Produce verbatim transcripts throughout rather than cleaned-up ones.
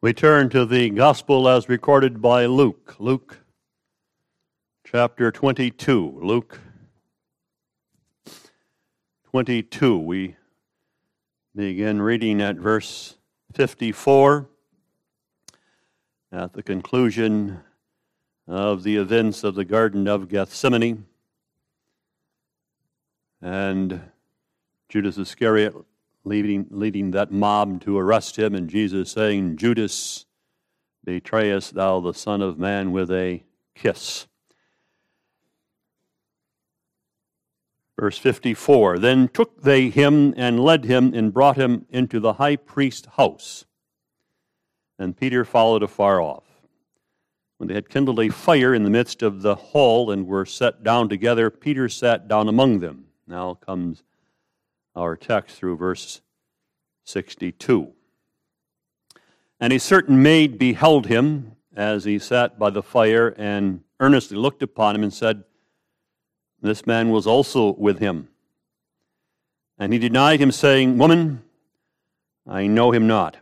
We turn to the Gospel as recorded by Luke. Luke chapter twenty-two. Luke twenty-two. We begin reading at verse fifty-four. At the conclusion of the events of the Garden of Gethsemane, and Judas Iscariot leading, leading that mob to arrest him, and Jesus saying, "Judas, betrayest thou the Son of Man with a kiss?" Verse fifty-four, "Then took they him and led him and brought him into the high priest's house. And Peter followed afar off. When they had kindled a fire in the midst of the hall and were set down together, Peter sat down among them." Now comes our text through verse sixty-two. "And a certain maid beheld him as he sat by the fire, and earnestly looked upon him, and said, This man was also with him. And he denied him, saying, Woman, I know him not.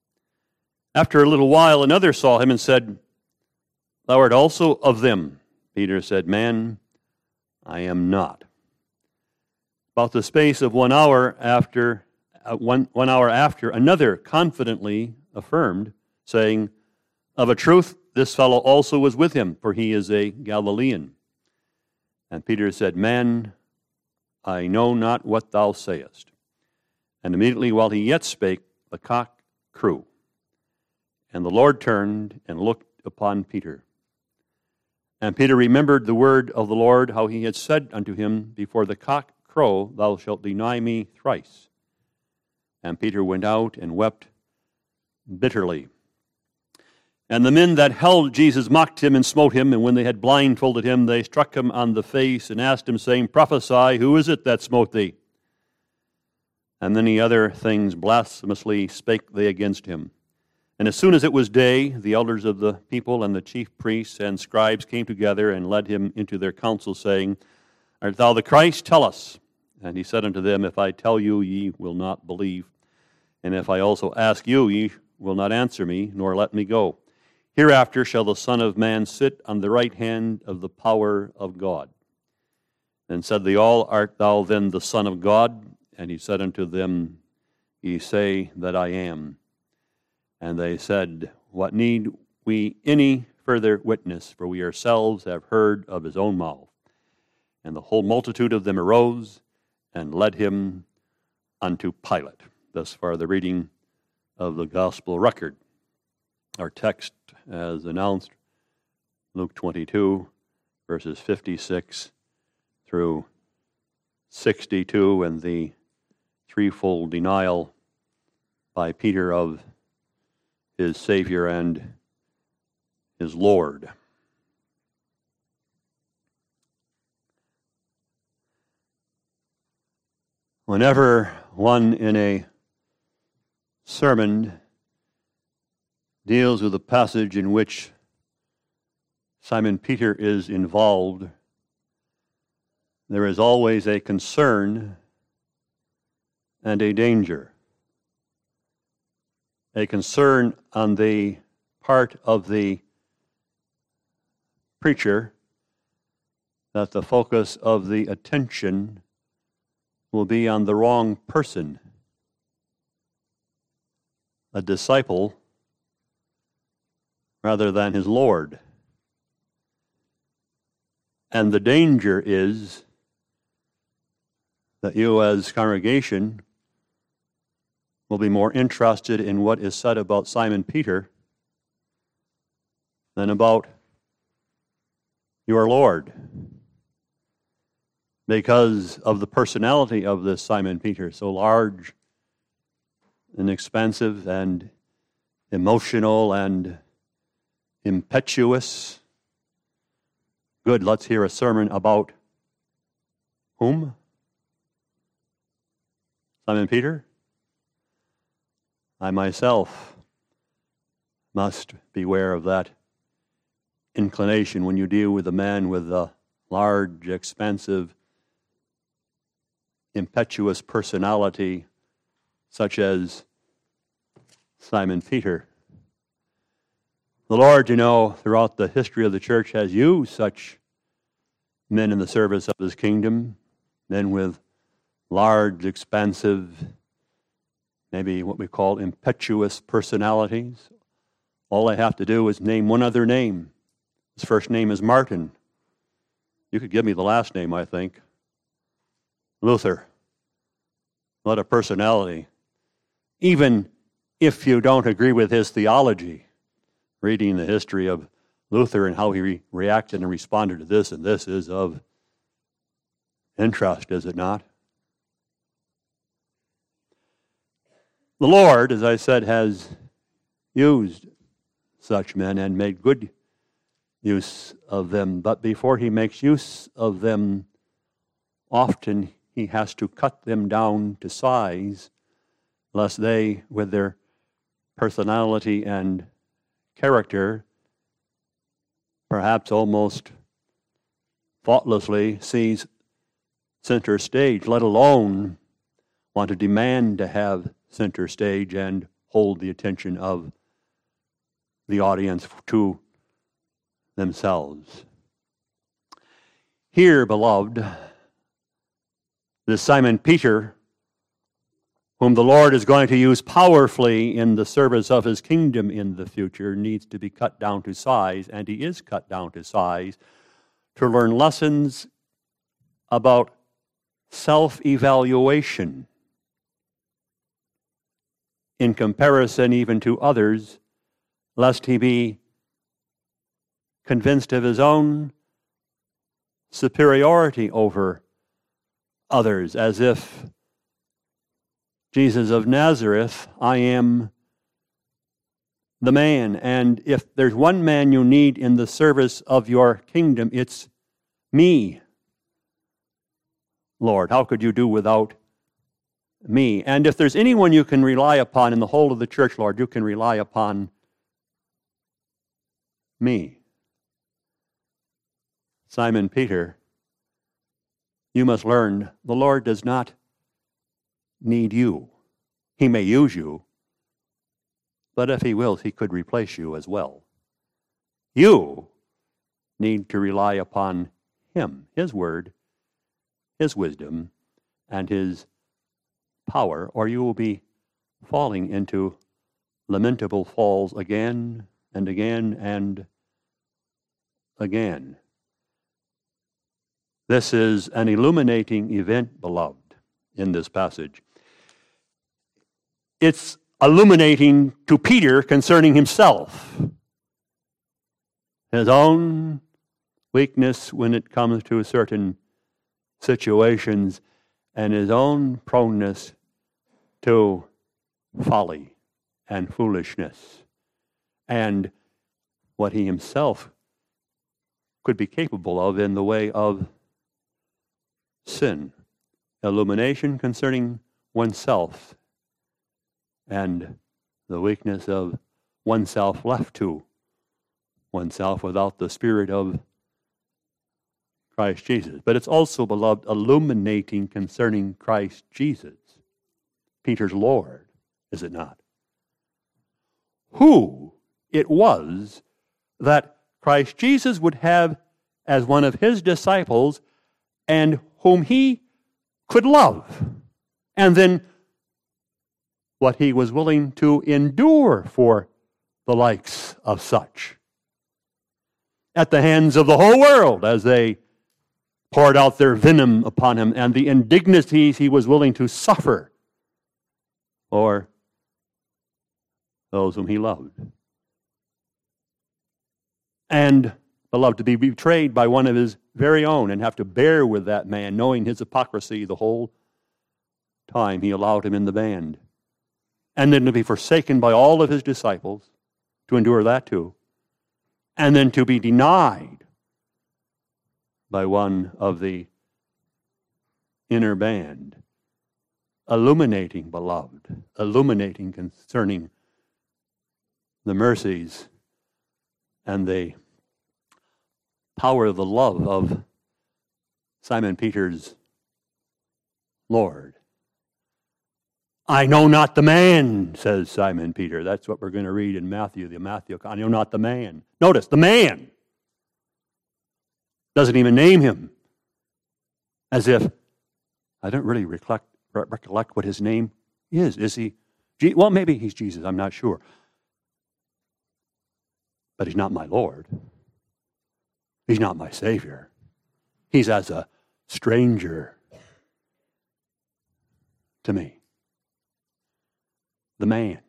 After a little while another saw him and said, Thou art also of them. Peter said, Man, I am not. About the space of one hour after, uh, one, one hour after, another confidently affirmed, saying, Of a truth, this fellow also was with him, for he is a Galilean. And Peter said, Man, I know not what thou sayest. And immediately while he yet spake, the cock crew. And the Lord turned and looked upon Peter. And Peter remembered the word of the Lord, how he had said unto him, Before the cock crow, thou shalt deny me thrice. And Peter went out and wept bitterly. And the men that held Jesus mocked him and smote him, and when they had blindfolded him, they struck him on the face and asked him, saying, Prophesy, who is it that smote thee? And many other things blasphemously spake they against him. And as soon as it was day, the elders of the people and the chief priests and scribes came together and led him into their council, saying, Art thou the Christ? Tell us. And he said unto them, If I tell you, ye will not believe. And if I also ask you, ye will not answer me, nor let me go. Hereafter shall the Son of Man sit on the right hand of the power of God. And said they all, Art thou then the Son of God? And he said unto them, Ye say that I am. And they said, What need we any further witness? For we ourselves have heard of his own mouth. And the whole multitude of them arose and led him unto Pilate. Thus far the reading of the gospel record. Our text, as announced, Luke twenty-two, verses fifty-six through sixty-two, and the threefold denial by Peter of his Savior and his Lord. Whenever one in a sermon deals with a passage in which Simon Peter is involved, there is always a concern and a danger. A concern on the part of the preacher that the focus of the attention will be on the wrong person, a disciple, rather than his Lord. And the danger is that you as congregation will be more interested in what is said about Simon Peter than about your Lord, because of the personality of this Simon Peter, so large and expansive and emotional and impetuous. Good, let's hear a sermon about whom? Simon Peter? I myself must beware of that inclination when you deal with a man with a large, expansive, impetuous personality such as Simon Peter. The Lord, you know, throughout the history of the church has used such men in the service of his kingdom, men with large, expansive, maybe what we call impetuous personalities. All they have to do is name one other name. His first name is Martin. You could give me the last name, I think. Luther. What a personality. Even if you don't agree with his theology, reading the history of Luther and how he re- reacted and responded to this and this is of interest, is it not? The Lord, as I said, has used such men and made good use of them. But before he makes use of them, often he has to cut them down to size, lest they, with their personality and character, perhaps almost thoughtlessly seize center stage, let alone want to demand to have center stage and hold the attention of the audience to themselves. Here, beloved, this Simon Peter, whom the Lord is going to use powerfully in the service of his kingdom in the future, needs to be cut down to size, and he is cut down to size, to learn lessons about self-evaluation in comparison even to others, lest he be convinced of his own superiority over others, as if Jesus of Nazareth, I am the man, and if there's one man you need in the service of your kingdom, it's me, Lord. How could you do without me? And if there's anyone you can rely upon in the whole of the church, Lord, you can rely upon me. Simon Peter, you must learn the Lord does not need you. He may use you, but if he wills, he could replace you as well. You need to rely upon him, his word, his wisdom, and his power, or you will be falling into lamentable falls again and again and again. This is an illuminating event, beloved, in this passage. It's illuminating to Peter concerning himself, his own weakness when it comes to certain situations, and his own proneness to folly and foolishness, and what he himself could be capable of in the way of sin. Illumination concerning oneself and the weakness of oneself left to oneself without the Spirit of Christ Jesus. But it's also, beloved, illuminating concerning Christ Jesus, Peter's Lord, is it not? Who it was that Christ Jesus would have as one of his disciples and whom he could love, and then what he was willing to endure for the likes of such at the hands of the whole world as they poured out their venom upon him, and the indignities he was willing to suffer for those whom he loved. And, beloved, to be betrayed by one of his very own and have to bear with that man, knowing his hypocrisy the whole time he allowed him in the band. And then to be forsaken by all of his disciples, to endure that too. And then to be denied by one of the inner band. Illuminating, beloved, illuminating concerning the mercies and the power of the love of Simon Peter's Lord. I know not the man, says Simon Peter. That's what we're going to read in Matthew, the Matthew. I know not the man. Notice, the man. Doesn't even name him. As if, I don't really recollect, recollect what his name is. Is he? Well, maybe he's Jesus. I'm not sure. But he's not my Lord. He's not my Savior. He's as a stranger to me. The man.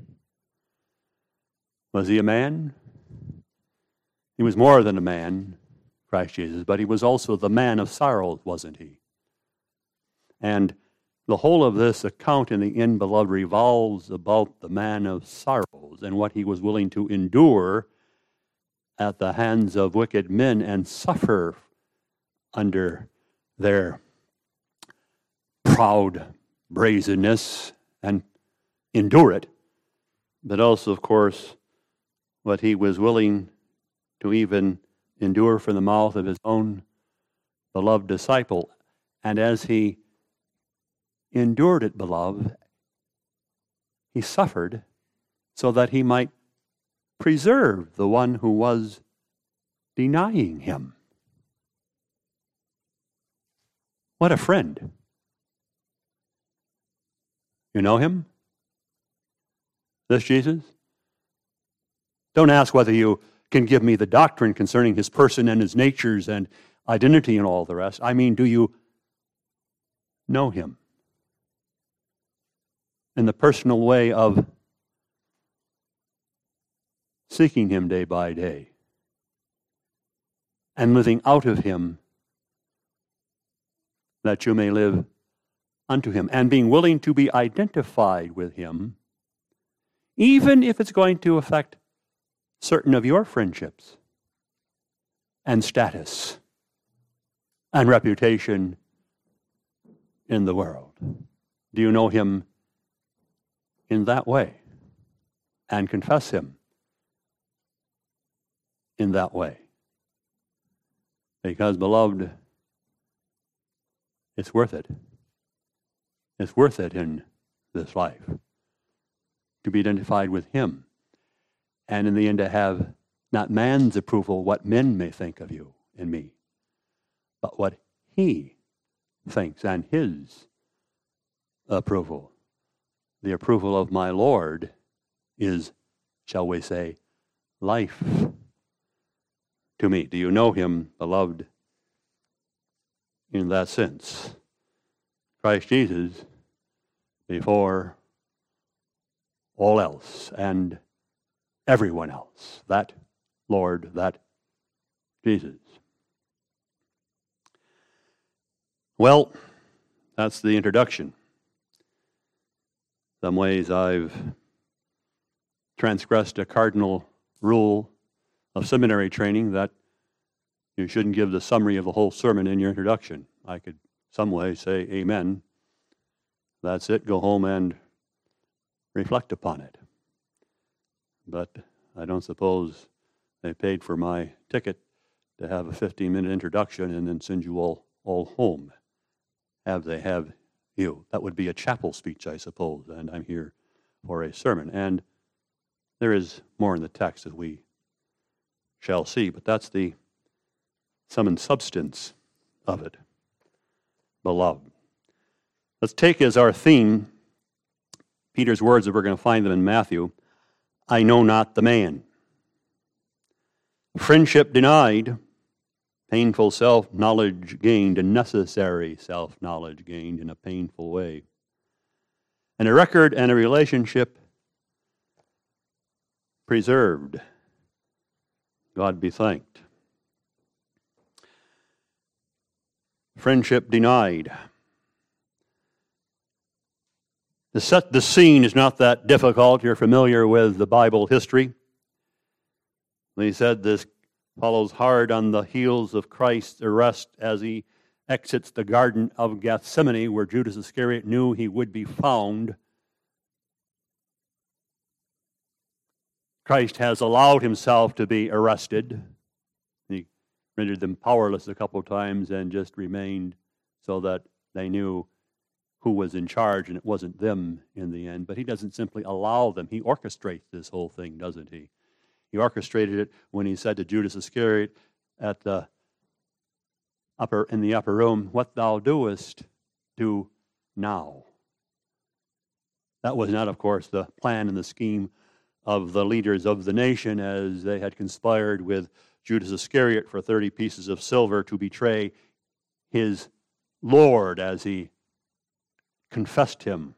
Was he a man? He was more than a man, Christ Jesus, but he was also the man of sorrows, wasn't he? And the whole of this account in the end, beloved, revolves about the man of sorrows and what he was willing to endure at the hands of wicked men and suffer under their proud brazenness and endure it, but also, of course, what he was willing to even endure from the mouth of his own beloved disciple. And as he endured it, beloved, he suffered so that he might preserve the one who was denying him. What a friend. You know him? This Jesus? Don't ask whether you can give me the doctrine concerning his person and his natures and identity and all the rest. I mean, do you know him? In the personal way of seeking him day by day and living out of him that you may live unto him, and being willing to be identified with him, even if it's going to affect certain of your friendships and status and reputation in the world. Do you know him in that way and confess him in that way? Because, beloved, it's worth it. It's worth it in this life to be identified with him, and in the end to have not man's approval, what men may think of you and me, but what he thinks and his approval. The approval of my Lord is, shall we say, life to me. Do you know him, beloved, in that sense? Christ Jesus before all else and everyone else. That Lord, that Jesus. Well, that's the introduction. Some ways I've transgressed a cardinal rule of seminary training that you shouldn't give the summary of the whole sermon in your introduction. I could some way say amen. That's it, go home and reflect upon it. But I don't suppose they paid for my ticket to have a fifteen-minute introduction and then send you all, all home. Have they have you? That would be a chapel speech, I suppose, and I'm here for a sermon. And there is more in the text as we shall see, but that's the sum and substance of it, beloved. Let's take as our theme Peter's words, that we're going to find them in Matthew. I know not the man. Friendship denied, painful self-knowledge gained, and necessary self-knowledge gained in a painful way. And a record and a relationship preserved. God be thanked. Friendship denied. To set the scene is not that difficult. You're familiar with the Bible history. He said this follows hard on the heels of Christ's arrest as he exits the Garden of Gethsemane, where Judas Iscariot knew he would be found. Christ has allowed himself to be arrested. He rendered them powerless a couple of times and just remained so that they knew who was in charge, and it wasn't them in the end. But he doesn't simply allow them. He orchestrates this whole thing, doesn't he? He orchestrated it when he said to Judas Iscariot at the upper in the upper room, "What thou doest, do now." That was not, of course, the plan and the scheme of the leaders of the nation as they had conspired with Judas Iscariot for thirty pieces of silver to betray his Lord as he confessed him.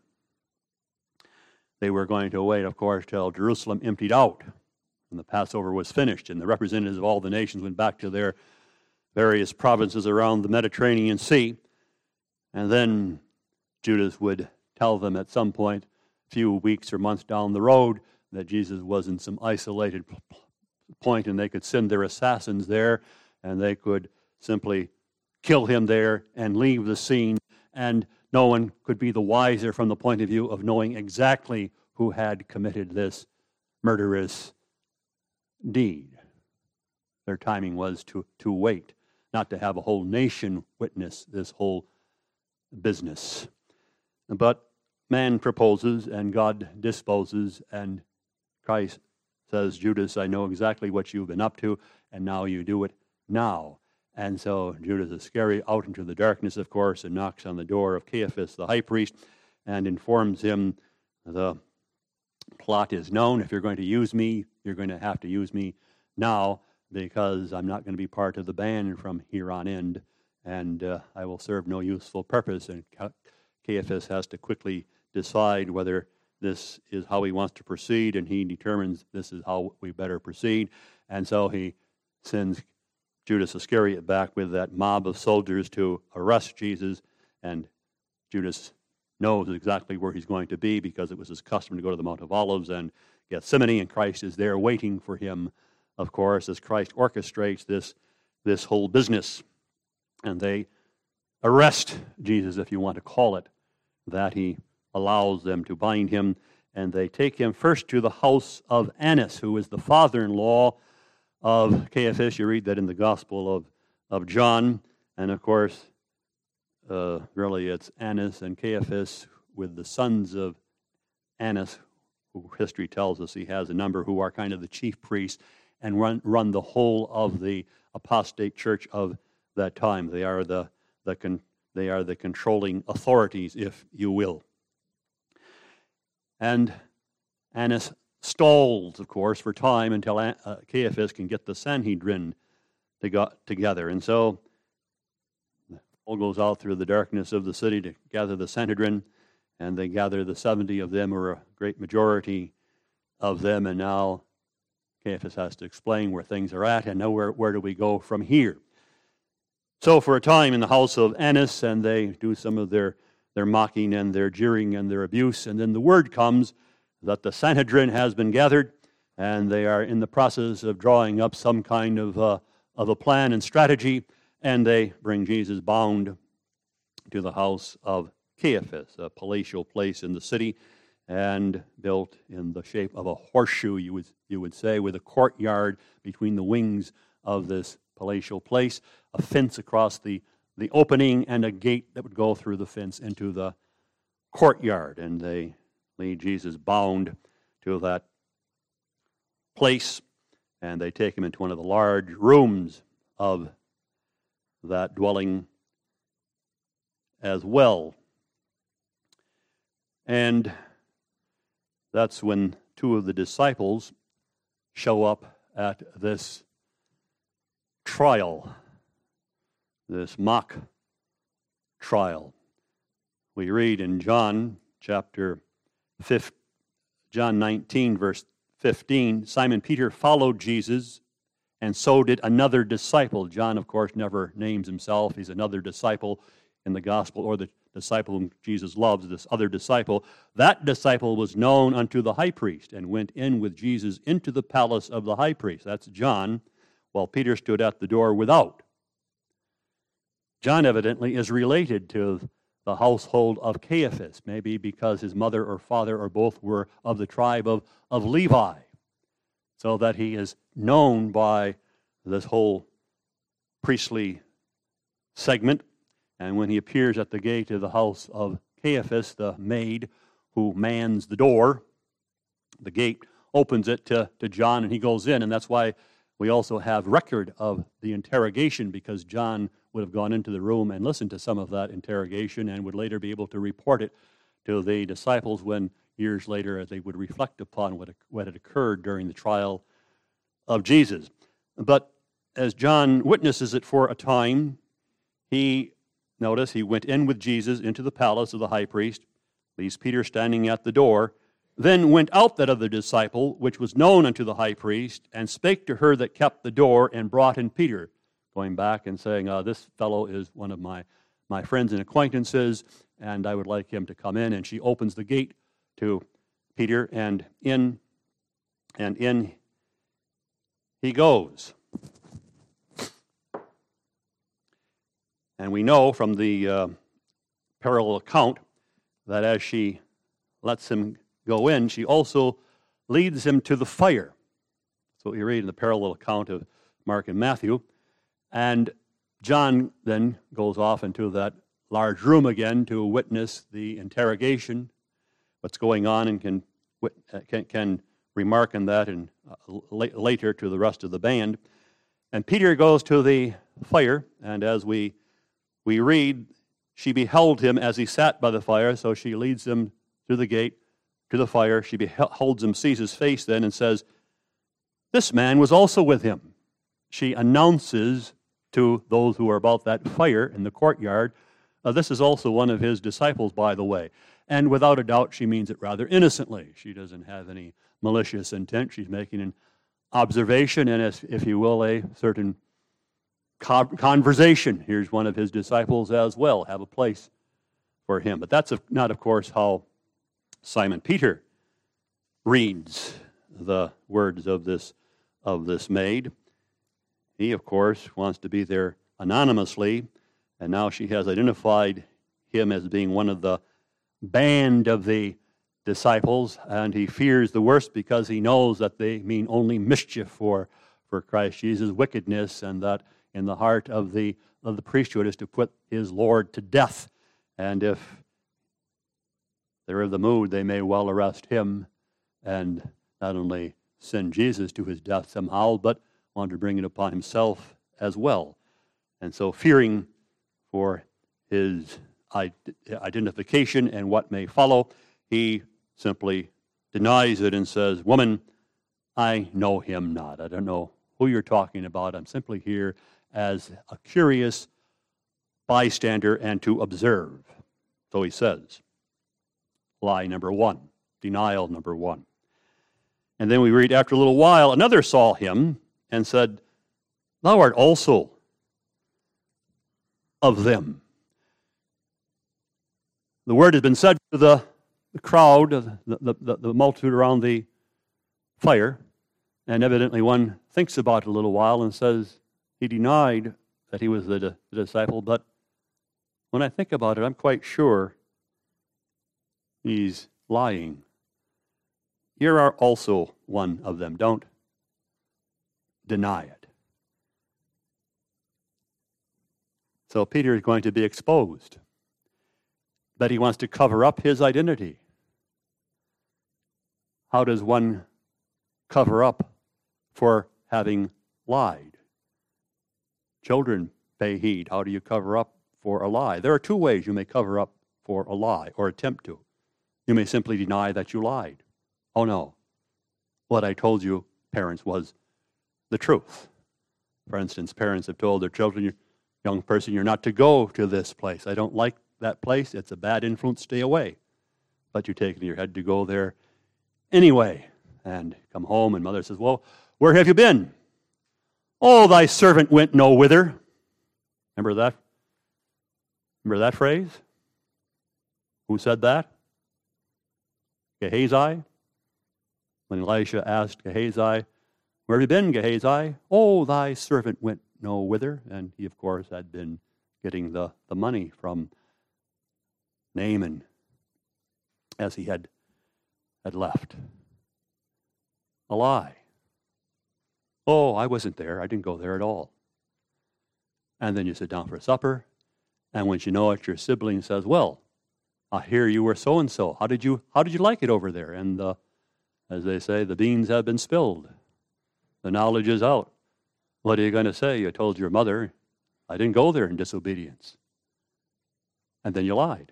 They were going to wait, of course, till Jerusalem emptied out and the Passover was finished, and the representatives of all the nations went back to their various provinces around the Mediterranean Sea. And then Judas would tell them at some point, a few weeks or months down the road, that Jesus was in some isolated point and they could send their assassins there and they could simply kill him there and leave the scene, and no one could be the wiser from the point of view of knowing exactly who had committed this murderous deed. Their timing was to, to wait, not to have a whole nation witness this whole business. But man proposes and God disposes, and Christ says, "Judas, I know exactly what you've been up to, and now you do it now." And so Judas Iscariot out into the darkness, of course, and knocks on the door of Caiaphas, the high priest, and informs him the plot is known. If you're going to use me, you're going to have to use me now, because I'm not going to be part of the band from here on in, and uh, I will serve no useful purpose. And Caiaphas has to quickly decide whether this is how he wants to proceed, and he determines this is how we better proceed. And so he sends Judas Iscariot back with that mob of soldiers to arrest Jesus, and Judas knows exactly where he's going to be because it was his custom to go to the Mount of Olives and Gethsemane, and Christ is there waiting for him, of course, as Christ orchestrates this, this whole business. And they arrest Jesus, if you want to call it that. He allows them to bind him, and they take him first to the house of Annas, who is the father-in-law of Caiaphas. You read that in the Gospel of, of John. And of course, uh, really it's Annas and Caiaphas with the sons of Annas, who history tells us he has a number, who are kind of the chief priests and run, run the whole of the apostate church of that time. They are the, the con, they are the controlling authorities, if you will. And Annas stalls, of course, for time until uh, Caiaphas can get the Sanhedrin to go, together. And so Paul goes out through the darkness of the city to gather the Sanhedrin, and they gather the seventy of them, or a great majority of them, and now Caiaphas has to explain where things are at, and now where, where do we go from here. So for a time in the house of Annas, and they do some of their, their mocking and their jeering and their abuse, and then the word comes that the Sanhedrin has been gathered, and they are in the process of drawing up some kind of, uh, of a plan and strategy, and they bring Jesus bound to the house of Caiaphas, a palatial place in the city, and built in the shape of a horseshoe, you would, you would say, with a courtyard between the wings of this palatial place, a fence across the, the opening, and a gate that would go through the fence into the courtyard. And they lead Jesus bound to that place, and they take him into one of the large rooms of that dwelling as well. And that's when two of the disciples show up at this trial, this mock trial. We read in John chapter fifteen, John nineteen, verse fifteen, Simon Peter followed Jesus, and so did another disciple. John, of course, never names himself. He's another disciple in the gospel, or the disciple whom Jesus loves, this other disciple. That disciple was known unto the high priest and went in with Jesus into the palace of the high priest. That's John, while Peter stood at the door without. John evidently is related to the household of Caiaphas, maybe because his mother or father or both were of the tribe of, of Levi, so that he is known by this whole priestly segment. And when he appears at the gate of the house of Caiaphas, the maid who mans the door, the gate, opens it to, to John, and he goes in, and that's why we also have record of the interrogation, because John would have gone into the room and listened to some of that interrogation and would later be able to report it to the disciples when years later they would reflect upon what, what had occurred during the trial of Jesus. But as John witnesses it for a time, he, notice, he went in with Jesus into the palace of the high priest, leaves Peter standing at the door, then went out that other disciple, which was known unto the high priest, and spake to her that kept the door, and brought in Peter, going back and saying, uh, this fellow is one of my, my friends and acquaintances, and I would like him to come in. And she opens the gate to Peter, and in, and in he goes. And we know from the uh, parallel account that as she lets him go in, she also leads him to the fire. That's what we read in the parallel account of Mark and Matthew. And John then goes off into that large room again to witness the interrogation, what's going on, and can can, can remark on that and uh, later to the rest of the band. And Peter goes to the fire, and as we we read, she beheld him as he sat by the fire, so she leads him through the gate to the fire. She beholds him, sees his face then, and says, this man was also with him. She announces to those who are about that fire in the courtyard, uh, this is also one of his disciples, by the way. And without a doubt, she means it rather innocently. She doesn't have any malicious intent. She's making an observation and, as, if you will, a certain conversation. Here's one of his disciples as well. Have a place for him. But that's not, of course, how Simon Peter reads the words of this of this maid. He, of course, wants to be there anonymously, and now she has identified him as being one of the band of the disciples, and he fears the worst because he knows that they mean only mischief for, for Christ Jesus' wickedness, and that in the heart of the of the priesthood is to put his Lord to death. And if they're of the mood, they may well arrest him and not only send Jesus to his death somehow, but want to bring it upon himself as well. And so, fearing for his identification and what may follow, he simply denies it and says, woman, I know him not. I don't know who you're talking about. I'm simply here as a curious bystander and to observe. So he says, lie number one, denial number one. And then we read, after a little while, another saw him and said, thou art also of them. The word has been said to the, the crowd, the, the, the, the multitude around the fire, and evidently one thinks about it a little while and says, he denied that he was the, the disciple, but when I think about it, I'm quite sure he's lying. You are also one of them. Don't deny it. So Peter is going to be exposed, but he wants to cover up his identity. How does one cover up for having lied? Children, pay heed. How do you cover up for a lie? There are two ways you may cover up for a lie, or attempt to. You may simply deny that you lied. Oh no, what I told you, parents, was the truth. For instance, parents have told their children, young person, you're not to go to this place. I don't like that place. It's a bad influence. Stay away. But you take it in your head to go there anyway. And come home, and mother says, well, where have you been? Oh, thy servant went no whither. Remember that? Remember that phrase? Who said that? Gehazi? When Elisha asked Gehazi, where have you been, Gehazi? Oh, thy servant went no whither. And he, of course, had been getting the, the money from Naaman as he had, had left. A lie. Oh, I wasn't there. I didn't go there at all. And then you sit down for supper, and when you know it, your sibling says, well, I hear you were so-and-so. How did you, how did you like it over there? And uh, as they say, the beans have been spilled. The knowledge is out. What are you going to say? You told your mother, I didn't go there in disobedience. And then you lied.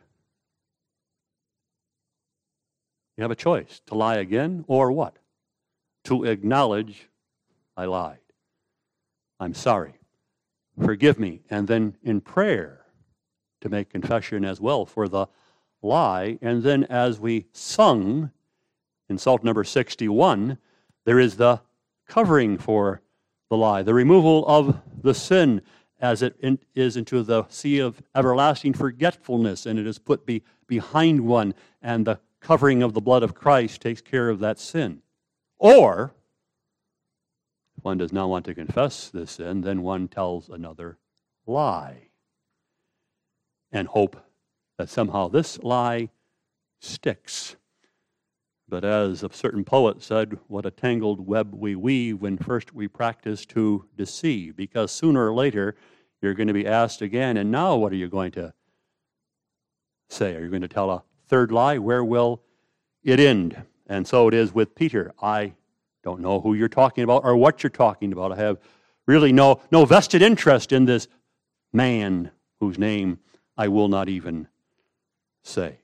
You have a choice, to lie again or what? To acknowledge I lied. I'm sorry. Forgive me. And then in prayer to make confession as well for the lie. And then as we sung in Psalm number sixty-one, there is the covering for the lie, the removal of the sin as it in, is into the sea of everlasting forgetfulness, and it is put be, behind one, and the covering of the blood of Christ takes care of that sin. Or, if one does not want to confess this sin, then one tells another lie and hope that somehow this lie sticks. But as a certain poet said, what a tangled web we weave when first we practice to deceive, because sooner or later you're going to be asked again, and now what are you going to say? Are you going to tell a third lie? Where will it end? And so it is with Peter. I don't know who you're talking about or what you're talking about. I have really no, no vested interest in this man whose name I will not even say.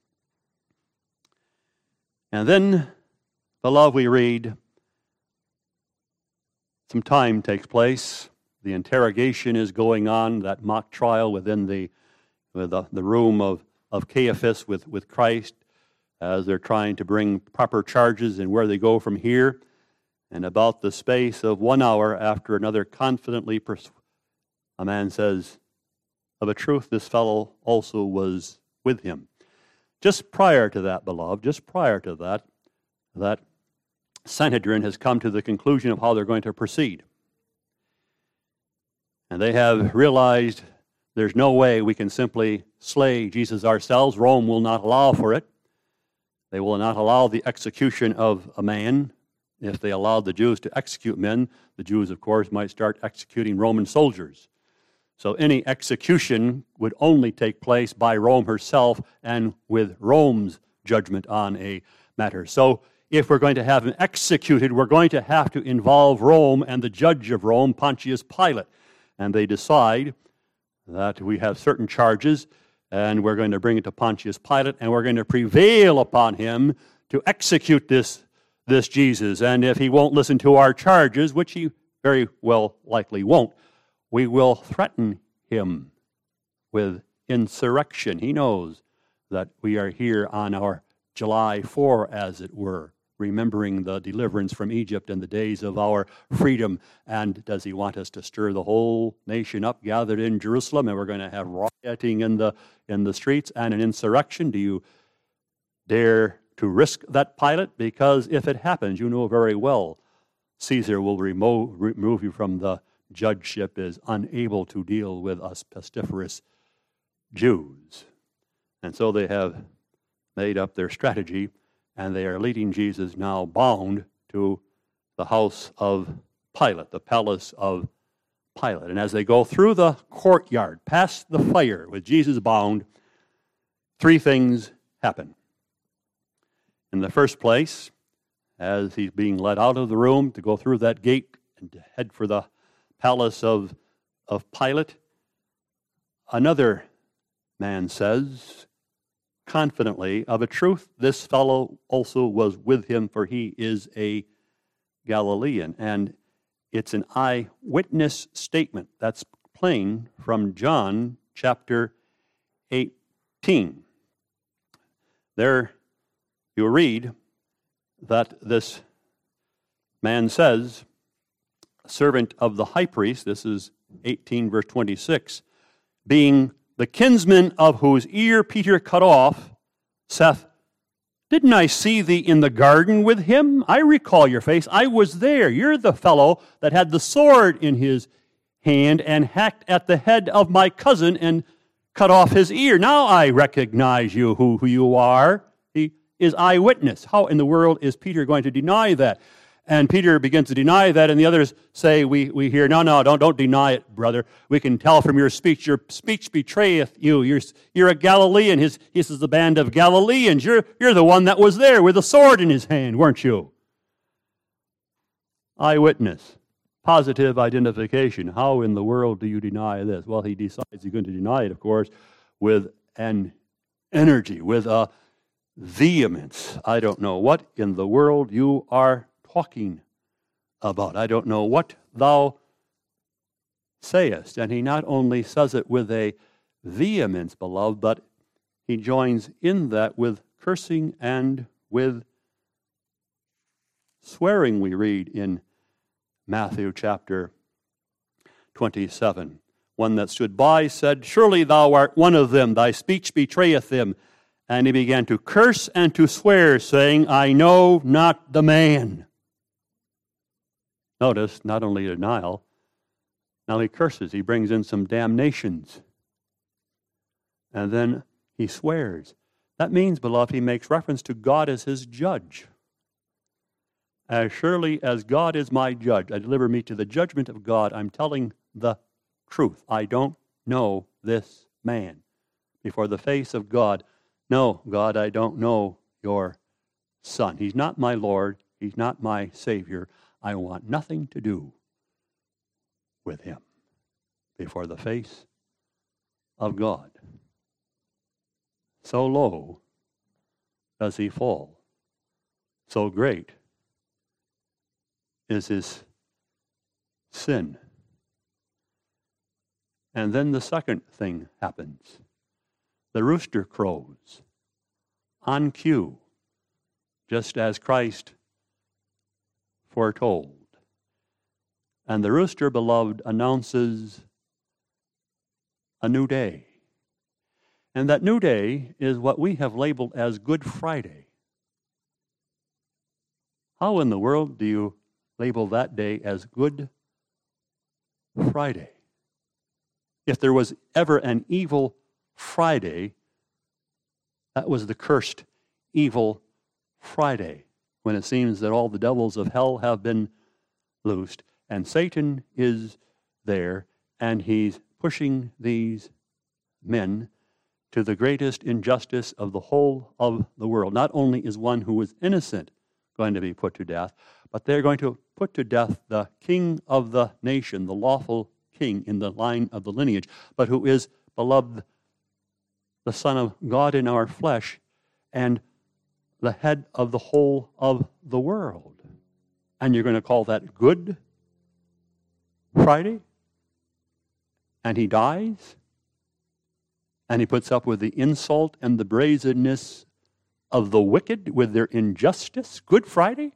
And then, beloved, we read, some time takes place. The interrogation is going on, that mock trial within the, with the, the room of, of Caiaphas with, with Christ, as they're trying to bring proper charges and where they go from here. And about the space of one hour after another confidently, pers- a man says, of a truth, this fellow also was with him. Just prior to that, beloved, just prior to that, that Sanhedrin has come to the conclusion of how they're going to proceed. And they have realized there's no way we can simply slay Jesus ourselves. Rome will not allow for it. They will not allow the execution of a man. If they allowed the Jews to execute men, the Jews, of course, might start executing Roman soldiers. So any execution would only take place by Rome herself and with Rome's judgment on a matter. So if we're going to have him executed, we're going to have to involve Rome and the judge of Rome, Pontius Pilate. And they decide that we have certain charges, and we're going to bring it to Pontius Pilate, and we're going to prevail upon him to execute this, this Jesus. And if he won't listen to our charges, which he very well likely won't, we will threaten him with insurrection. He knows that we are here on our July fourth, as it were, remembering the deliverance from Egypt and the days of our freedom. And does he want us to stir the whole nation up, gathered in Jerusalem, and we're going to have rioting in the in the streets and an insurrection? Do you dare to risk that, Pilate? Because if it happens, you know very well Caesar will remove, remove you from the judgeship, is unable to deal with us pestiferous Jews. And so they have made up their strategy, and they are leading Jesus now bound to the house of Pilate, the palace of Pilate. And as they go through the courtyard, past the fire with Jesus bound, three things happen. In the first place, as he's being led out of the room to go through that gate and to head for the palace of, of Pilate, another man says confidently, of a truth, this fellow also was with him, for he is a Galilean. And it's an eyewitness statement. That's plain from John chapter eighteen. There you read that this man says, servant of the high priest, this is eighteen verse twenty-six, being the kinsman of whose ear Peter cut off, saith, didn't I see thee in the garden with him? I recall your face. I was there. You're the fellow that had the sword in his hand and hacked at the head of my cousin and cut off his ear. Now I recognize you, who, who you are. He is eyewitness. How in the world is Peter going to deny that? And Peter begins to deny that, and the others say, we, we hear, no, no, don't, don't deny it, brother. We can tell from your speech. Your speech betrayeth you. You're, you're a Galilean. His, this is the band of Galileans. You're, you're the one that was there with a sword in his hand, weren't you? Eyewitness. Positive identification. How in the world do you deny this? Well, he decides he's going to deny it, of course, with an energy, with a vehemence. I don't know what in the world you are talking about. I don't know what thou sayest. And he not only says it with a vehemence, beloved, but he joins in that with cursing and with swearing, we read in Matthew chapter twenty-seven. One that stood by said, surely thou art one of them, thy speech betrayeth them. And he began to curse and to swear, saying, I know not the man. Notice, not only denial, now he curses. He brings in some damnations. And then he swears. That means, beloved, he makes reference to God as his judge. As surely as God is my judge, I deliver me to the judgment of God. I'm telling the truth. I don't know this man. Before the face of God, no, God, I don't know your son. He's not my Lord. He's not my Savior. I want nothing to do with him. Before the face of God. So low does he fall. So great is his sin. And then the second thing happens. The rooster crows on cue, just as Christ foretold. And the rooster, beloved, announces a new day. And that new day is what we have labeled as Good Friday. How in the world do you label that day as Good Friday? If there was ever an evil Friday, that was the cursed evil Friday, when it seems that all the devils of hell have been loosed, and Satan is there, and he's pushing these men to the greatest injustice of the whole of the world. Not only is one who is innocent going to be put to death, but they're going to put to death the king of the nation, the lawful king in the line of the lineage, but who is, beloved, the Son of God in our flesh, and the head of the whole of the world. And you're going to call that Good Friday? And he dies? And he puts up with the insult and the brazenness of the wicked with their injustice? Good Friday?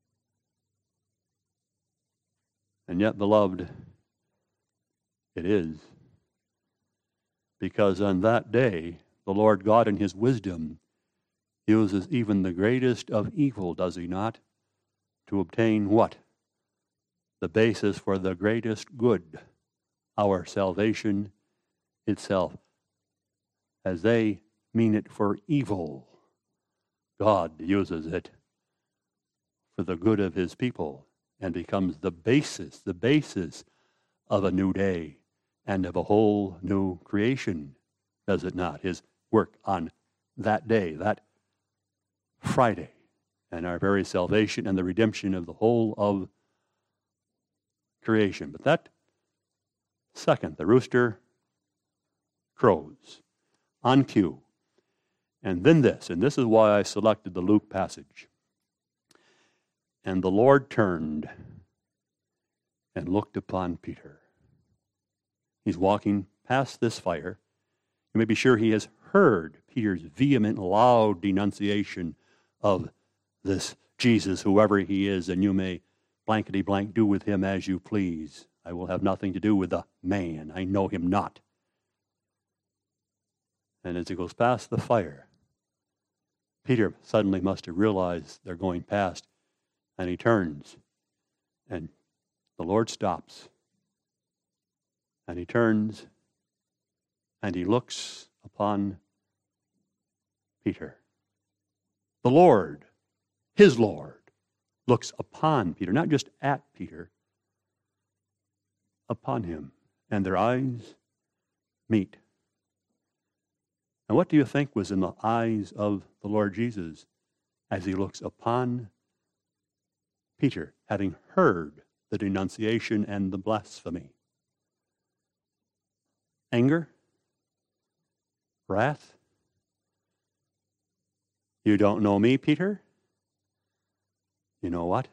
And yet, beloved, it is. Because on that day, the Lord God in his wisdom uses even the greatest of evil, does he not, to obtain what? The basis for the greatest good, our salvation itself. As they mean it for evil, God uses it for the good of his people and becomes the basis, the basis of a new day and of a whole new creation, does it not? His work on that day, that Friday, and our very salvation and the redemption of the whole of creation. But that second, the rooster crows on cue. And then this, and this is why I selected the Luke passage. And the Lord turned and looked upon Peter. He's walking past this fire. You may be sure he has heard Peter's vehement, loud denunciation of this Jesus, whoever he is, and you may blankety blank do with him as you please. I will have nothing to do with the man. I know him not. And as he goes past the fire, Peter suddenly must have realized they're going past, and he turns, and the Lord stops, and he turns, and he looks upon Peter. The Lord, his Lord, looks upon Peter, not just at Peter, upon him, and their eyes meet. And what do you think was in the eyes of the Lord Jesus as he looks upon Peter, having heard the denunciation and the blasphemy? Anger? Wrath? You don't know me, Peter? You know what?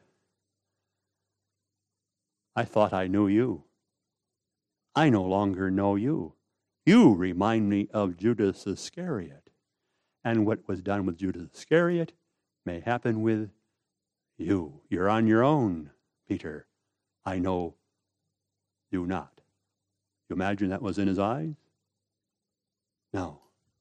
I thought I knew you. I no longer know you. You remind me of Judas Iscariot. And what was done with Judas Iscariot may happen with you. You're on your own, Peter. I know you not. You imagine that was in his eyes? No.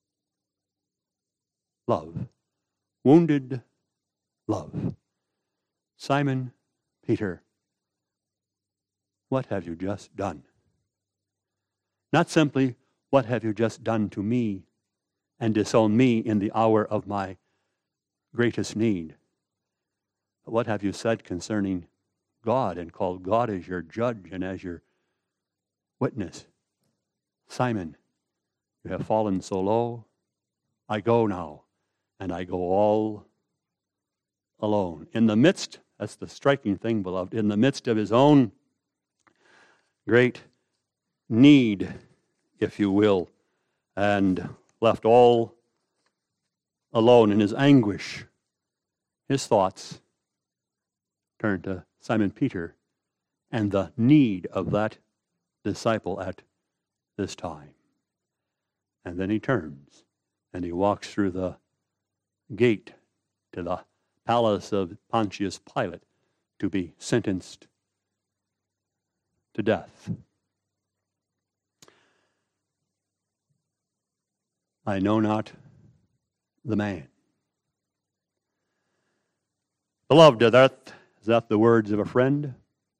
Love. Wounded love. Simon Peter, what have you just done? Not simply, what have you just done to me and disowned me in the hour of my greatest need? But what have you said concerning God and called God as your judge and as your witness? Simon, you have fallen so low. I go now, and I go all alone. In the midst, that's the striking thing, beloved, in the midst of his own great need, if you will, and left all alone in his anguish, his thoughts turned to Simon Peter and the need of that disciple at this time. And then he turns and he walks through the gate to the palace of Pontius Pilate to be sentenced to death. I know not the man. Beloved, is that, is that the words of a friend?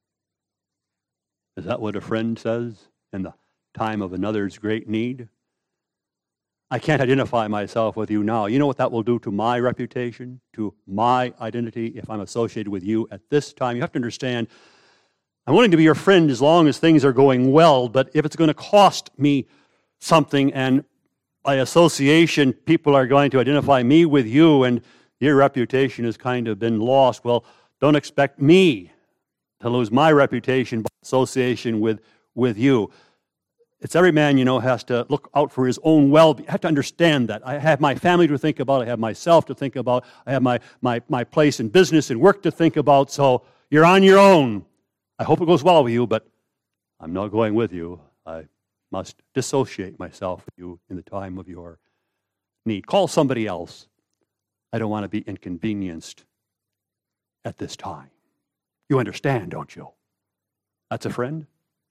Is that what a friend says in the time of another's great need? I can't identify myself with you now. You know what that will do to my reputation, to my identity, if I'm associated with you at this time? You have to understand, I'm willing to be your friend as long as things are going well, but if it's going to cost me something, and by association, people are going to identify me with you, and your reputation has kind of been lost, well, don't expect me to lose my reputation by association with, with you. It's every man, you know, has to look out for his own well-being. I have to understand that. I have my family to think about. I have myself to think about. I have my, my, my place in business and work to think about. So you're on your own. I hope it goes well with you, but I'm not going with you. I must dissociate myself with you in the time of your need. Call somebody else. I don't want to be inconvenienced at this time. You understand, don't you? That's a friend?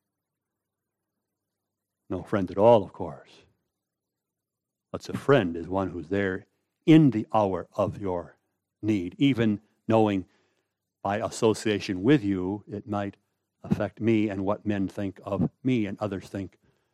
No friend at all, of course. What's a friend is one who's there in the hour of your need, even knowing by association with you it might affect me and what men think of me and others think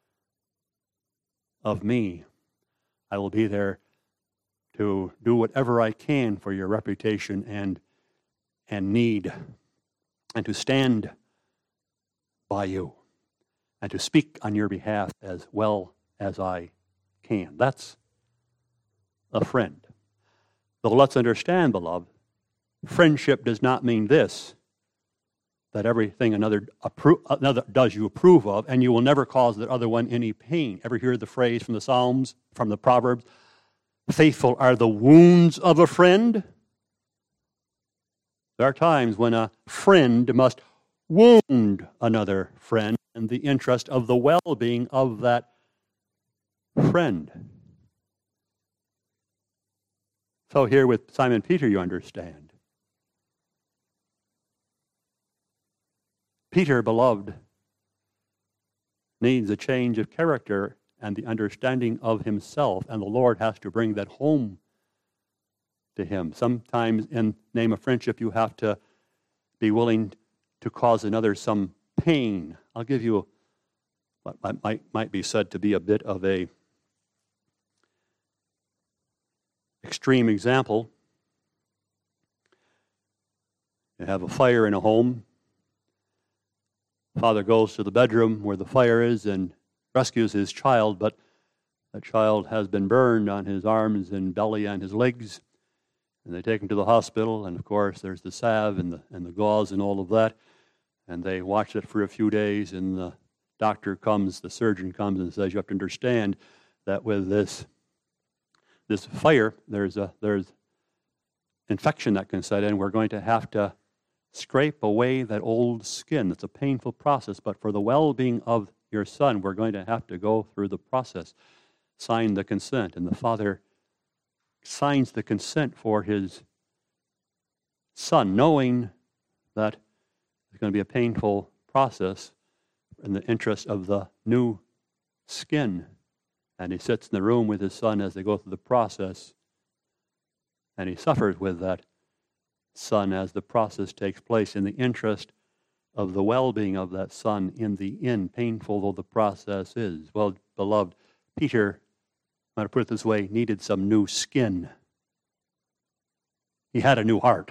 of me. I will be there to do whatever I can for your reputation and, and need, and to stand by you, and to speak on your behalf as well as I can. That's a friend. Though let's understand, beloved, friendship does not mean this, that everything another, appro- another does you approve of, and you will never cause the other one any pain. Ever hear the phrase from the Psalms, from the Proverbs, faithful are the wounds of a friend? There are times when a friend must wound another friend in the interest of the well-being of that friend. So here with Simon Peter, you understand. Peter, beloved, needs a change of character and the understanding of himself, and the Lord has to bring that home to him. Sometimes in the name of friendship, you have to be willing to cause another some pain. I'll give you what might, might be said to be a bit of a extreme example. You have a fire in a home. Father goes to the bedroom where the fire is and rescues his child, but that child has been burned on his arms and belly and his legs. And they take him to the hospital, and of course there's the salve and the, and the gauze and all of that. And they watch it for a few days, and the doctor comes, the surgeon comes and says, you have to understand that with this this fire, there's a there's infection that can set in. We're going to have to scrape away that old skin. It's a painful process, but for the well-being of your son, we're going to have to go through the process. Sign the consent, and the father signs the consent for his son, knowing that it's going to be a painful process in the interest of the new skin. And he sits in the room with his son as they go through the process, and he suffers with that son as the process takes place in the interest of the well-being of that son in the end, painful though the process is. Well, beloved, Peter, I'm going to put it this way, needed some new skin. He had a new heart,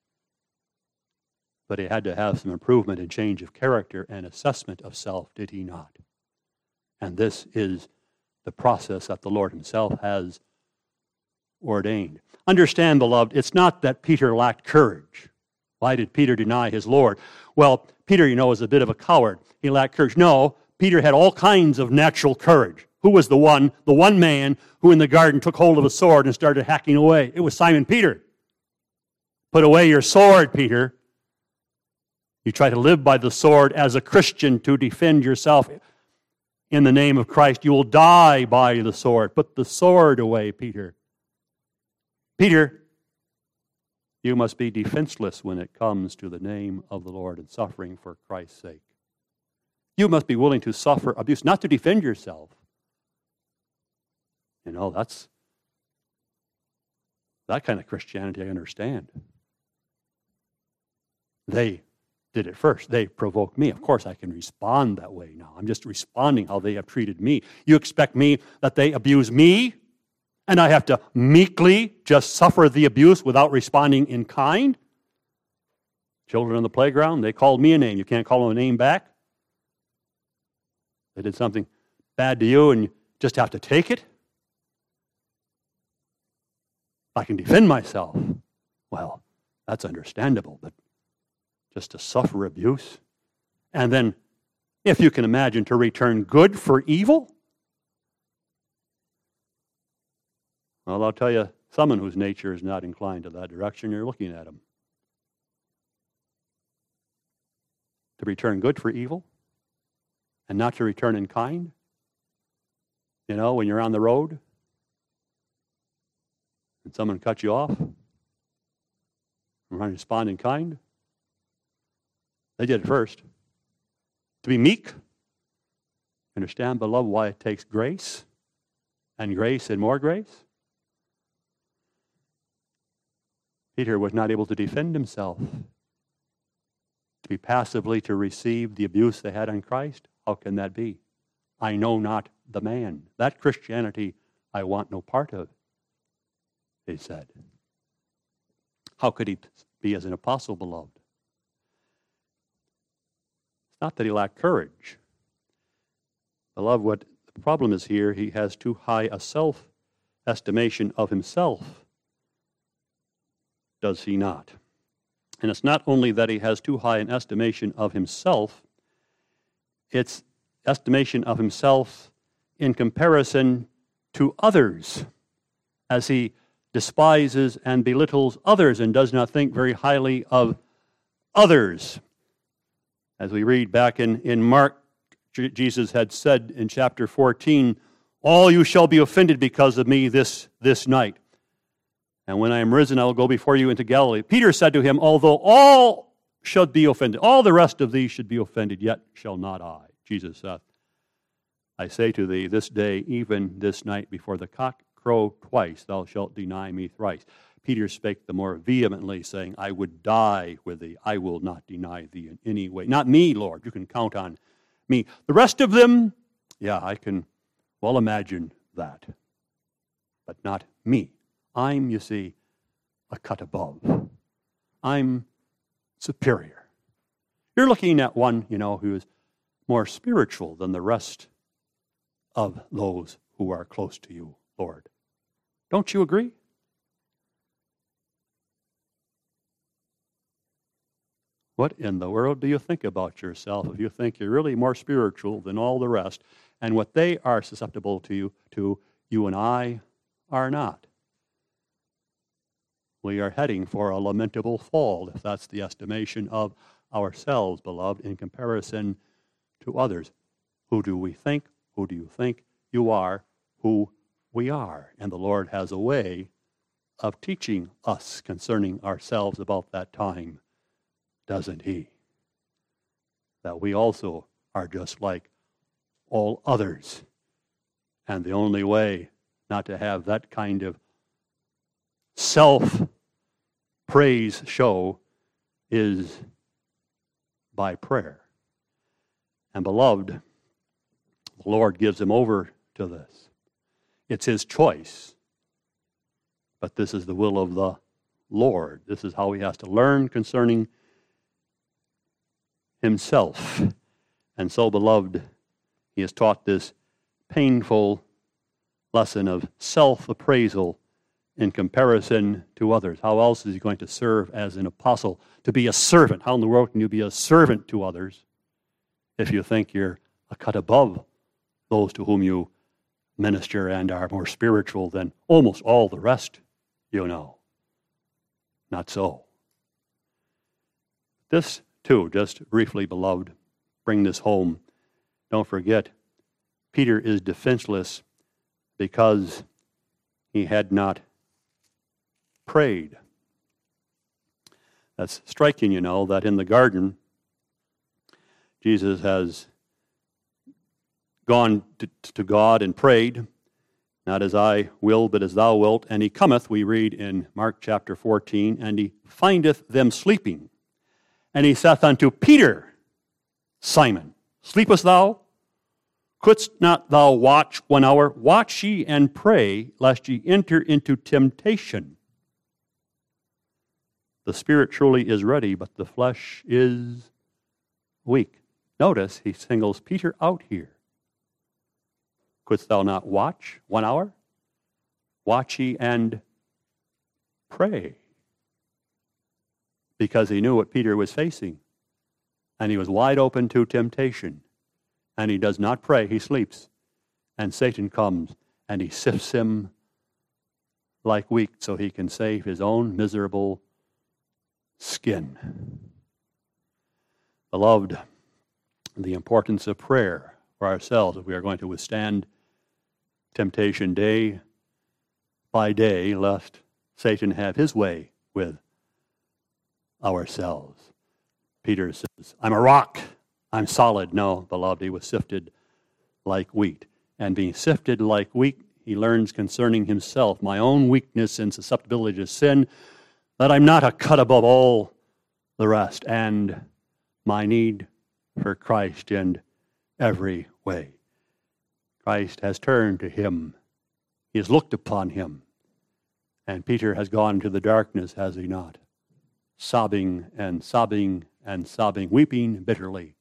but he had to have some improvement and change of character and assessment of self, did he not? And this is the process that the Lord himself has ordained. Understand, beloved, it's not that Peter lacked courage. Why did Peter deny his Lord? Well, Peter, you know, is a bit of a coward. He lacked courage. No, Peter had all kinds of natural courage. Who was the one, the one man who in the garden took hold of a sword and started hacking away? It was Simon Peter. Put away your sword, Peter. You try to live by the sword as a Christian to defend yourself in the name of Christ. You will die by the sword. Put the sword away, Peter. Peter, you must be defenseless when it comes to the name of the Lord and suffering for Christ's sake. You must be willing to suffer abuse, not to defend yourself. You know, that's that kind of Christianity I understand. They did it first. They provoked me. Of course, I can respond that way now. I'm just responding how they have treated me. You expect me that they abuse me, and I have to meekly just suffer the abuse without responding in kind? Children on the playground, they called me a name. You can't call them a name back. They did something bad to you, and you just have to take it. I can defend myself. Well, that's understandable, but just to suffer abuse, and then, if you can imagine, to return good for evil? Well, I'll tell you, someone whose nature is not inclined to that direction, you're looking at him. To return good for evil, and not to return in kind? You know, when you're on the road, and someone cuts you off, and respond in kind? They did it first. To be meek. Understand, beloved, why it takes grace, and grace and more grace? Peter was not able to defend himself. To be passively to receive the abuse they had on Christ? How can that be? I know not the man. That Christianity I want no part of, he said. How could he be as an apostle, beloved? It's not that he lacked courage. Beloved, what the problem is here, he has too high a self-estimation of himself, does he not? And it's not only that he has too high an estimation of himself, it's estimation of himself in comparison to others, as he despises and belittles others and does not think very highly of others. As we read back in, in Mark, Jesus had said in chapter fourteen, all you shall be offended because of me this, this night. And when I am risen, I will go before you into Galilee. Peter said to him, although all should be offended, all the rest of these should be offended, yet shall not I. Jesus saith, I say to thee, this day, even this night, before the cock crow twice, thou shalt deny me thrice. Peter spake the more vehemently, saying, I would die with thee. I will not deny thee in any way. Not me, Lord. You can count on me. The rest of them, yeah, I can well imagine that. But not me. I'm, you see, a cut above. I'm superior. You're looking at one, you know, who is more spiritual than the rest of those who are close to you, Lord. Don't you agree? What in the world do you think about yourself if you think you're really more spiritual than all the rest, and what they are susceptible to you, to you and I are not? We are heading for a lamentable fall, if that's the estimation of ourselves, beloved, in comparison to others. Who do we think? Who do you think you are? Who we are. And the Lord has a way of teaching us concerning ourselves about that time, doesn't He? That we also are just like all others. And the only way not to have that kind of self-praise show is by prayer. And beloved, the Lord gives him over to this. It's his choice. But this is the will of the Lord. This is how he has to learn concerning himself. And so, beloved, he has taught this painful lesson of self-appraisal in comparison to others. How else is he going to serve as an apostle? To be a servant. How in the world can you be a servant to others if you think you're a cut above those to whom you minister and are more spiritual than almost all the rest you know? Not so. This, too, just briefly, beloved, bring this home. Don't forget, Peter is defenseless because he had not prayed. That's striking, you know, that in the garden, Jesus has gone to, to God and prayed, not as I will, but as thou wilt. And he cometh, we read in Mark chapter fourteen, and he findeth them sleeping. And he saith unto Peter, Simon, sleepest thou? Couldst not thou watch one hour? Watch ye and pray, lest ye enter into temptation. The spirit truly is ready, but the flesh is weak. Notice he singles Peter out here. Couldst thou not watch one hour? Watch ye and pray. Because he knew what Peter was facing. And he was wide open to temptation. And he does not pray, he sleeps. And Satan comes and he sifts him like wheat so he can save his own miserable skin. Beloved, the importance of prayer for ourselves if we are going to withstand temptation day by day, lest Satan have his way with ourselves. Peter says, I'm a rock, I'm solid. No, beloved, he was sifted like wheat. And being sifted like wheat, he learns concerning himself, my own weakness and susceptibility to sin, that I'm not a cut above all the rest, and my need for Christ in every way. Christ has turned to him. He has looked upon him. And Peter has gone into the darkness, has he not? Sobbing and sobbing and sobbing, weeping bitterly.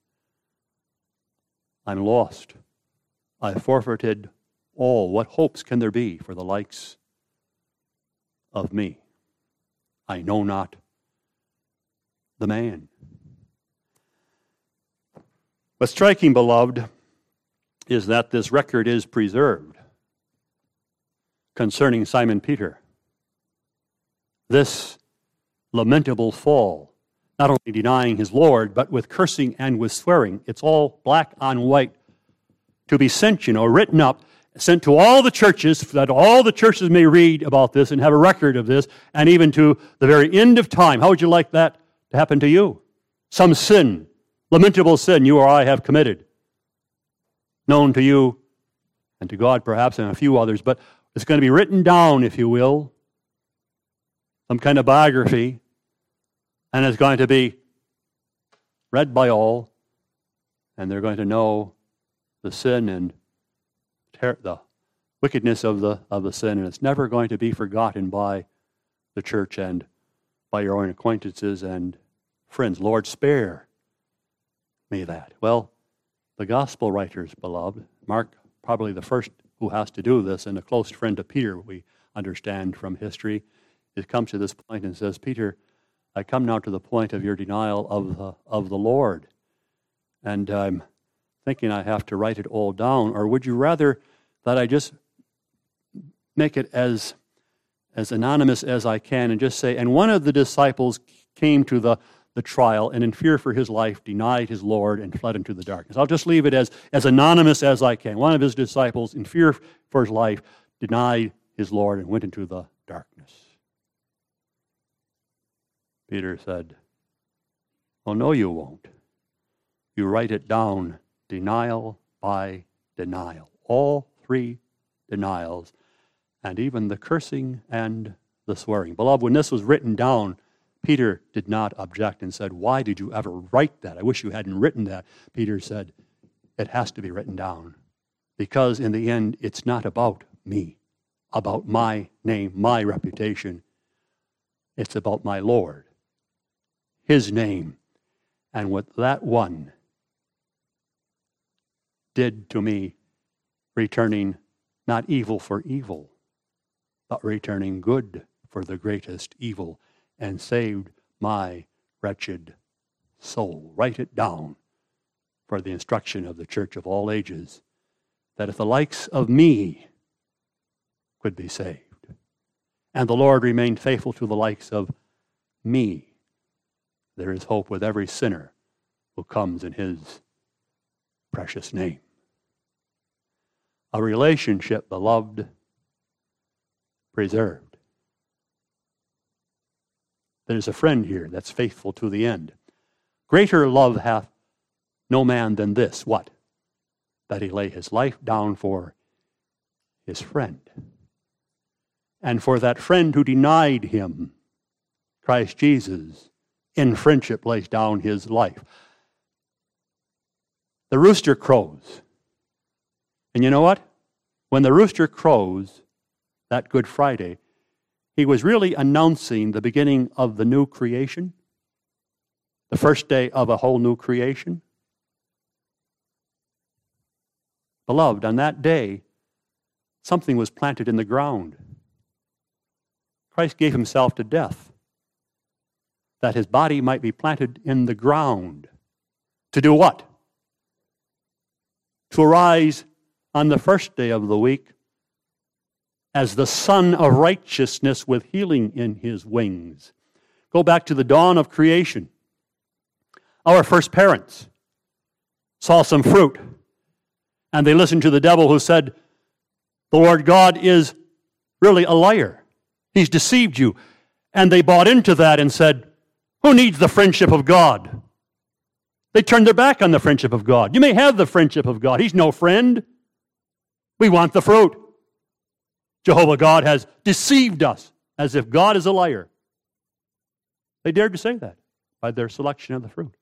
I'm lost. I forfeited all. What hopes can there be for the likes of me? I know not the man. What's striking, beloved, is that this record is preserved concerning Simon Peter. This lamentable fall, not only denying his Lord, but with cursing and with swearing. It's all black on white to be sent, you know, written up, sent to all the churches, that all the churches may read about this and have a record of this, and even to the very end of time. How would you like that to happen to you? Some sin, lamentable sin you or I have committed, known to you and to God perhaps and a few others, but it's going to be written down, if you will, some kind of biography, and it's going to be read by all, and they're going to know the sin and ter- the wickedness of the of the sin, and it's never going to be forgotten by the church and by your own acquaintances and friends. Lord, spare me that. Well, the gospel writers, beloved, Mark, probably the first who has to do this, and a close friend of Peter, we understand from history, it comes to this point and says, Peter, I come now to the point of your denial of the, of the Lord. And I'm thinking I have to write it all down, or would you rather that I just make it as, as anonymous as I can and just say, and one of the disciples came to the, the trial and in fear for his life denied his Lord and fled into the darkness. I'll just leave it as, as anonymous as I can. One of his disciples, in fear for his life, denied his Lord and went into the darkness. Peter said, oh, no, you won't. You write it down, denial by denial. All three denials, and even the cursing and the swearing. Beloved, when this was written down, Peter did not object and said, why did you ever write that? I wish you hadn't written that. Peter said, it has to be written down, because in the end, it's not about me, about my name, my reputation. It's about my Lord, his name, and what that one did to me, returning not evil for evil, but returning good for the greatest evil, and saved my wretched soul. Write it down for the instruction of the church of all ages, that if the likes of me could be saved, and the Lord remained faithful to the likes of me, there is hope with every sinner who comes in his precious name. A relationship, beloved, preserved. There's a friend here that's faithful to the end. Greater love hath no man than this, what? That he lay his life down for his friend. And for that friend who denied him, Christ Jesus, in friendship lays down his life. The rooster crows. And you know what? When the rooster crows, that Good Friday, he was really announcing the beginning of the new creation, the first day of a whole new creation. Beloved, on that day, something was planted in the ground. Christ gave himself to death, that his body might be planted in the ground. To do what? To arise on the first day of the week as the Son of Righteousness with healing in his wings. Go back to the dawn of creation. Our first parents saw some fruit, and they listened to the devil who said, the Lord God is really a liar. He's deceived you. And they bought into that and said, who needs the friendship of God? They turned their back on the friendship of God. You may have the friendship of God. He's no friend. We want the fruit. Jehovah God has deceived us as if God is a liar. They dared to say that by their selection of the fruit.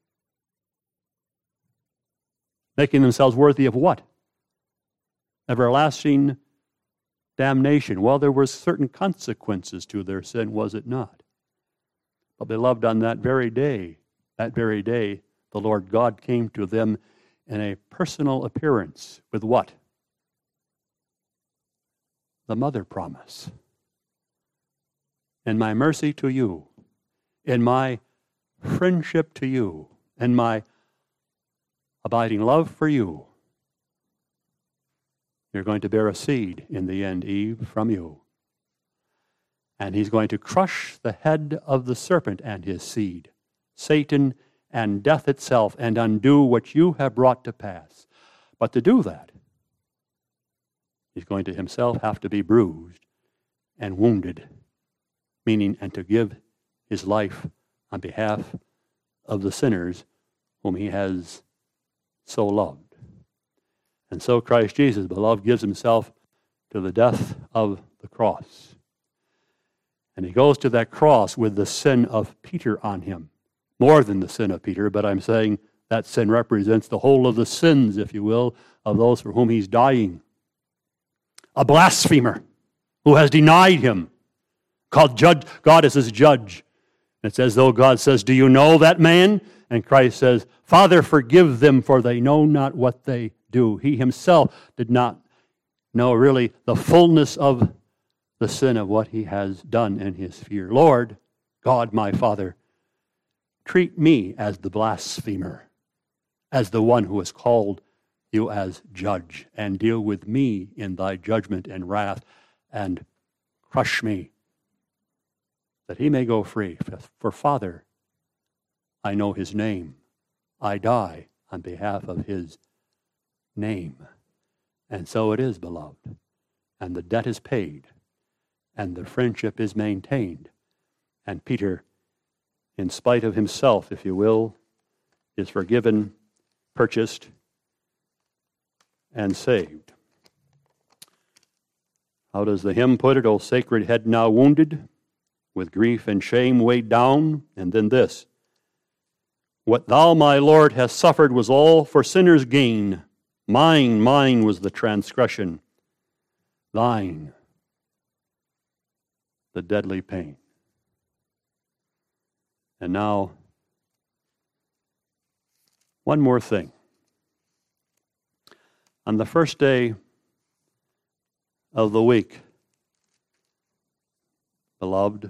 Making themselves worthy of what? Everlasting damnation. Well, there were certain consequences to their sin, was it not? But beloved, on that very day, that very day, the Lord God came to them in a personal appearance with what? The mother promise. In my mercy to you, in my friendship to you, in my abiding love for you, you're going to bear a seed in the end, Eve, from you. And he's going to crush the head of the serpent and his seed, Satan and death itself, and undo what you have brought to pass. But to do that, he's going to himself have to be bruised and wounded, meaning, and to give his life on behalf of the sinners whom he has so loved. And so Christ Jesus, beloved, gives himself to the death of the cross. And he goes to that cross with the sin of Peter on him. More than the sin of Peter, but I'm saying that sin represents the whole of the sins, if you will, of those for whom he's dying. A blasphemer who has denied him, called judge, God as his judge, It's as though God says, do you know that man? And Christ says, Father, forgive them, for they know not what they do. He himself did not know really the fullness of the sin of what he has done in his fear. Lord, God, my Father, treat me as the blasphemer, as the one who has called you as judge, and deal with me in thy judgment and wrath, and crush me, that he may go free. For Father, I know his name. I die on behalf of his name. And so it is, beloved. And the debt is paid, and the friendship is maintained. And Peter, in spite of himself, if you will, is forgiven, purchased, and saved. How does the hymn put it? O sacred head now wounded, with grief and shame weighed down. And then this: what thou, my Lord, hast suffered was all for sinners' gain. Mine, mine was the transgression. Thine, the deadly pain. And now, one more thing. On the first day of the week, beloved,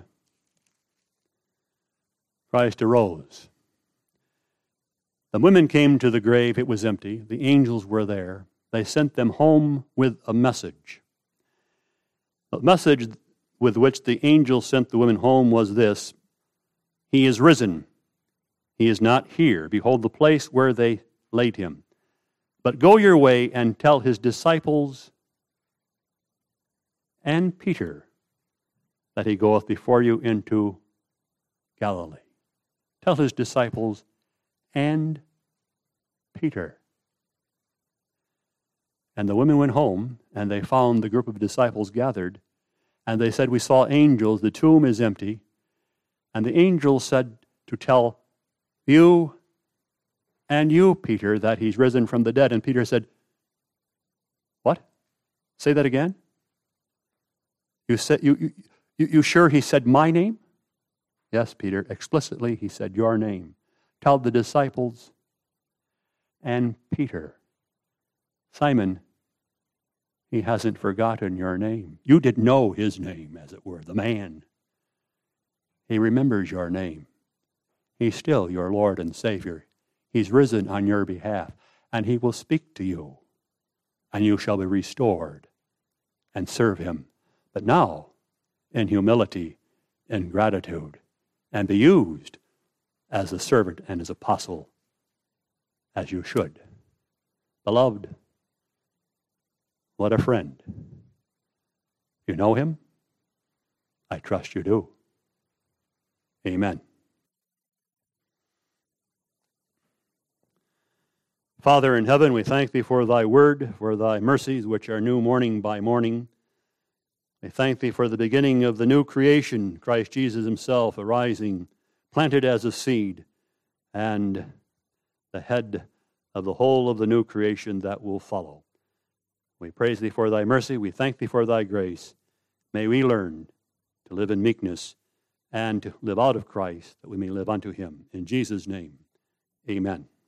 Christ arose. The women came to the grave. It was empty. The angels were there. They sent them home with a message. The message with which the angel sent the women home was this: He is risen. He is not here. Behold the place where they laid him. But go your way and tell his disciples and Peter that he goeth before you into Galilee. Tell his disciples and Peter. And the women went home, and they found the group of disciples gathered, and they said, we saw angels, the tomb is empty. And the angels said to tell you and you, Peter, that he's risen from the dead. And Peter said, what? Say that again? You said you you, you sure he said my name? Yes, Peter, explicitly he said your name. Tell the disciples and Peter. Simon, he hasn't forgotten your name. You didn't know his name, as it were, the man. He remembers your name. He's still your Lord and Savior. He's risen on your behalf, and he will speak to you, and you shall be restored and serve him. But now, in humility and gratitude, and be used as a servant and as apostle, as you should. Beloved, what a friend. You know him? I trust you do. Amen. Father in heaven, we thank thee for thy word, for thy mercies, which are new morning by morning. We thank thee for the beginning of the new creation, Christ Jesus himself arising, planted as a seed, and the head of the whole of the new creation that will follow. We praise thee for thy mercy. We thank thee for thy grace. May we learn to live in meekness and to live out of Christ, that we may live unto him. In Jesus' name, amen.